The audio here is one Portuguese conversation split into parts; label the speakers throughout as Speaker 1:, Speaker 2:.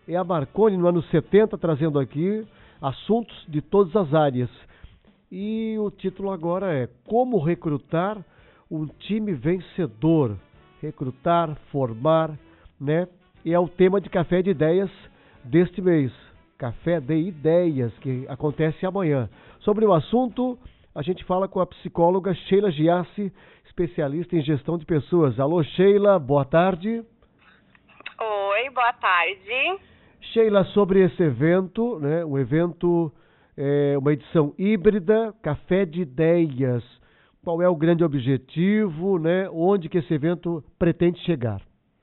Speaker 1: é a Marconi no ano 70, trazendo aqui assuntos de todas as áreas. E o título agora é Como Recrutar um Time Vencedor. Recrutar, formar, né? E é o tema de Café de Ideias deste mês. Café de Ideias, que acontece amanhã. Sobre o assunto, a gente fala com a psicóloga Sheila Giassi, especialista em gestão de pessoas. Alô, Sheila, boa tarde.
Speaker 2: Oi, boa tarde.
Speaker 1: Sheila, sobre esse evento, né? Um evento, uma edição híbrida, Café de Ideias. Qual é o grande objetivo, né? Onde que esse evento pretende chegar?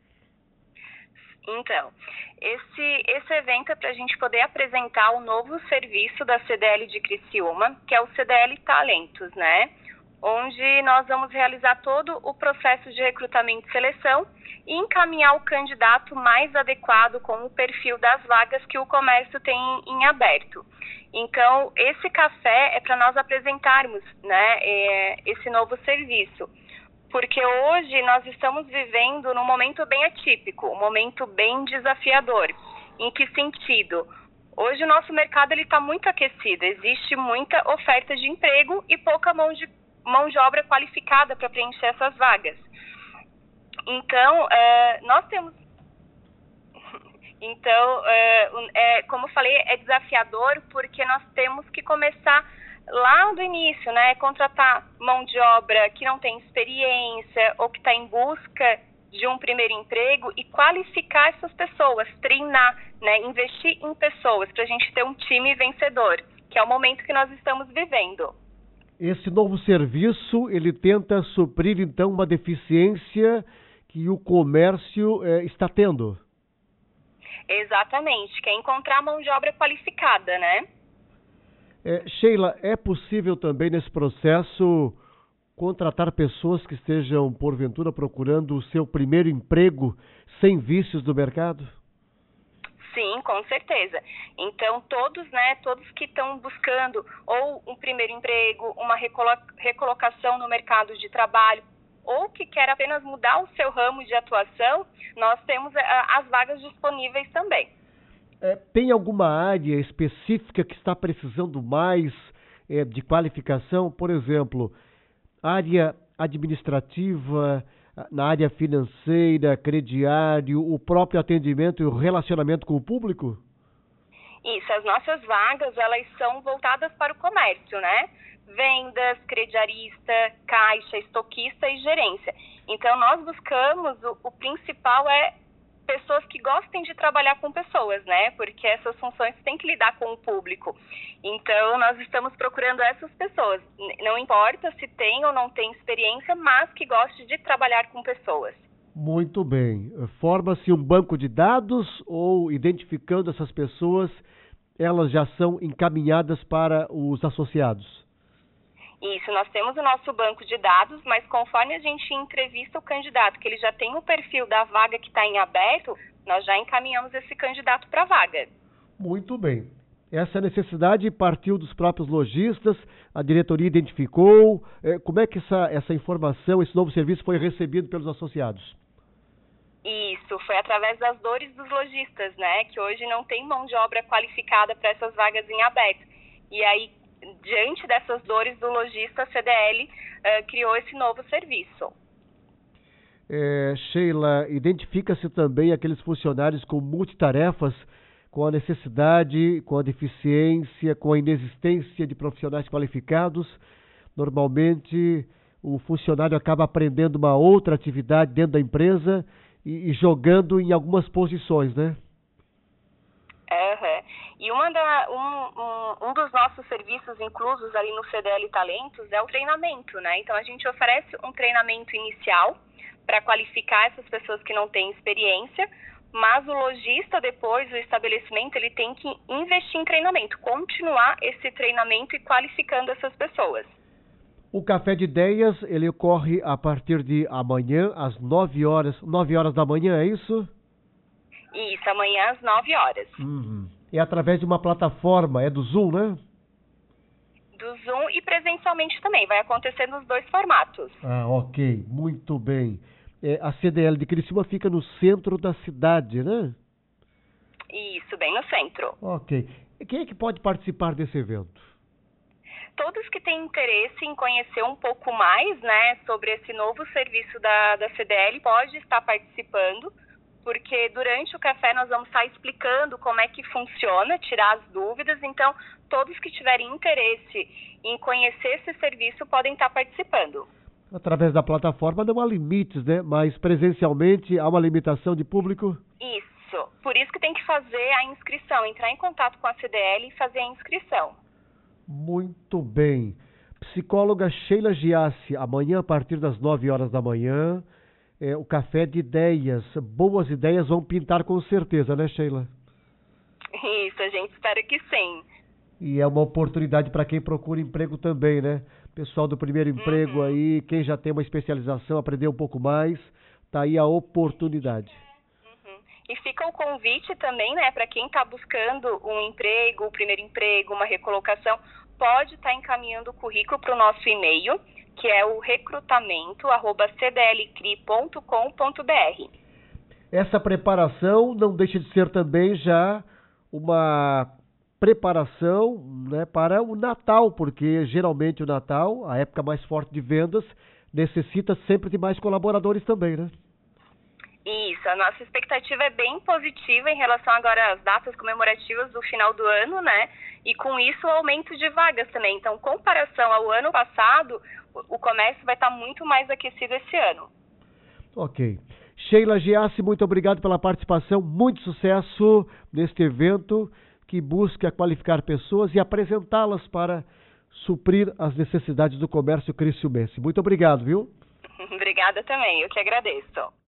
Speaker 2: Então, esse evento é para a gente poder apresentar o novo serviço da CDL de Criciúma, que é o CDL Talentos, né? Onde nós vamos realizar todo o processo de recrutamento e seleção e encaminhar o candidato mais adequado com o perfil das vagas que o comércio tem em aberto. Então, esse café é para nós apresentarmos, né, esse novo serviço. Porque hoje nós estamos vivendo num momento bem atípico, um momento bem desafiador. Em que sentido? Hoje o nosso mercado está muito aquecido, existe muita oferta de emprego e pouca mão de obra qualificada para preencher essas vagas. Então, nós temos... Então, como eu falei, é desafiador porque nós temos que começar lá do início, né? Contratar mão de obra que não tem experiência ou que está em busca de um primeiro emprego e qualificar essas pessoas, treinar, né? Investir em pessoas para a gente ter um time vencedor, que é o momento que nós estamos vivendo.
Speaker 1: Esse novo serviço, ele tenta suprir, então, uma deficiência que o comércio está tendo.
Speaker 2: Exatamente, que é encontrar mão de obra qualificada, né?
Speaker 1: Sheila, é possível também nesse processo contratar pessoas que estejam, porventura, procurando o seu primeiro emprego sem vícios do mercado?
Speaker 2: Sim, com certeza. Então, todos que estão buscando ou um primeiro emprego, uma recolocação no mercado de trabalho, ou que quer apenas mudar o seu ramo de atuação, nós temos as vagas disponíveis também.
Speaker 1: Tem alguma área específica que está precisando mais de qualificação? Por exemplo, área administrativa, na área financeira, crediário, o próprio atendimento e o relacionamento com o público?
Speaker 2: Isso, as nossas vagas, elas são voltadas para o comércio, né? Vendas, crediarista, caixa, estoquista e gerência. Então, nós buscamos, o principal é pessoas que gostem de trabalhar com pessoas, né? Porque essas funções têm que lidar com o público. Então, nós estamos procurando essas pessoas. Não importa se tem ou não tem experiência, mas que goste de trabalhar com pessoas.
Speaker 1: Muito bem. Forma-se um banco de dados ou, identificando essas pessoas, elas já são encaminhadas para os associados?
Speaker 2: Isso, nós temos o nosso banco de dados, mas conforme a gente entrevista o candidato, que ele já tem o perfil da vaga que está em aberto, nós já encaminhamos esse candidato para a vaga.
Speaker 1: Muito bem. Essa necessidade partiu dos próprios lojistas, a diretoria identificou. Como é que essa informação, esse novo serviço foi recebido pelos associados?
Speaker 2: Isso, foi através das dores dos lojistas, né? Que hoje não tem mão de obra qualificada para essas vagas em aberto. E aí, diante dessas dores do lojista, a CDL criou esse novo serviço.
Speaker 1: Sheila, identifica-se também aqueles funcionários com multitarefas, com a necessidade, com a deficiência, com a inexistência de profissionais qualificados. Normalmente, o funcionário acaba aprendendo uma outra atividade dentro da empresa e jogando em algumas posições, né?
Speaker 2: Uhum. E um dos nossos serviços inclusos ali no CDL Talentos é o treinamento, né? Então, a gente oferece um treinamento inicial para qualificar essas pessoas que não têm experiência, mas o lojista depois, o estabelecimento, ele tem que investir em treinamento, continuar esse treinamento e qualificando essas pessoas.
Speaker 1: O Café de Ideias, ele ocorre a partir de amanhã, às 9 horas da manhã, é isso?
Speaker 2: Isso, amanhã às 9 horas.
Speaker 1: Uhum. É através de uma plataforma, é do Zoom, né?
Speaker 2: Do Zoom e presencialmente também, vai acontecer nos dois formatos.
Speaker 1: Ah, ok, muito bem. A CDL de Criciúma fica no centro da cidade, né?
Speaker 2: Isso, bem no centro.
Speaker 1: Ok. E quem é que pode participar desse evento?
Speaker 2: Todos que têm interesse em conhecer um pouco mais, né, sobre esse novo serviço da CDL pode estar participando, porque durante o café nós vamos estar explicando como é que funciona, tirar as dúvidas. Então, todos que tiverem interesse em conhecer esse serviço podem estar participando.
Speaker 1: Através da plataforma não há limites, né? Mas presencialmente há uma limitação de público?
Speaker 2: Isso. Por isso que tem que fazer a inscrição, entrar em contato com a CDL e fazer a inscrição.
Speaker 1: Muito bem. Psicóloga Sheila Giassi, amanhã a partir das 9 horas da manhã, o café de ideias. Boas ideias vão pintar com certeza, né, Sheila?
Speaker 2: Isso, a gente espera que sim.
Speaker 1: E é uma oportunidade para quem procura emprego também, né? Pessoal do primeiro emprego aí, quem já tem uma especialização, aprender um pouco mais, tá aí a oportunidade.
Speaker 2: E fica o convite também, né, para quem está buscando um emprego, o primeiro emprego, uma recolocação, pode estar encaminhando o currículo para o nosso e-mail, que é o recrutamento@cdlcri.com.br.
Speaker 1: Essa preparação não deixa de ser também já uma preparação, né, para o Natal, porque geralmente o Natal, a época mais forte de vendas, necessita sempre de mais colaboradores também, né?
Speaker 2: Isso, a nossa expectativa é bem positiva em relação agora às datas comemorativas do final do ano, né? E com isso o aumento de vagas também. Então, em comparação ao ano passado, o comércio vai estar muito mais aquecido esse ano.
Speaker 1: Ok. Sheila Giassi, muito obrigado pela participação, muito sucesso neste evento que busca qualificar pessoas e apresentá-las para suprir as necessidades do comércio criciumense. Muito obrigado, viu?
Speaker 2: Obrigada também, eu que agradeço.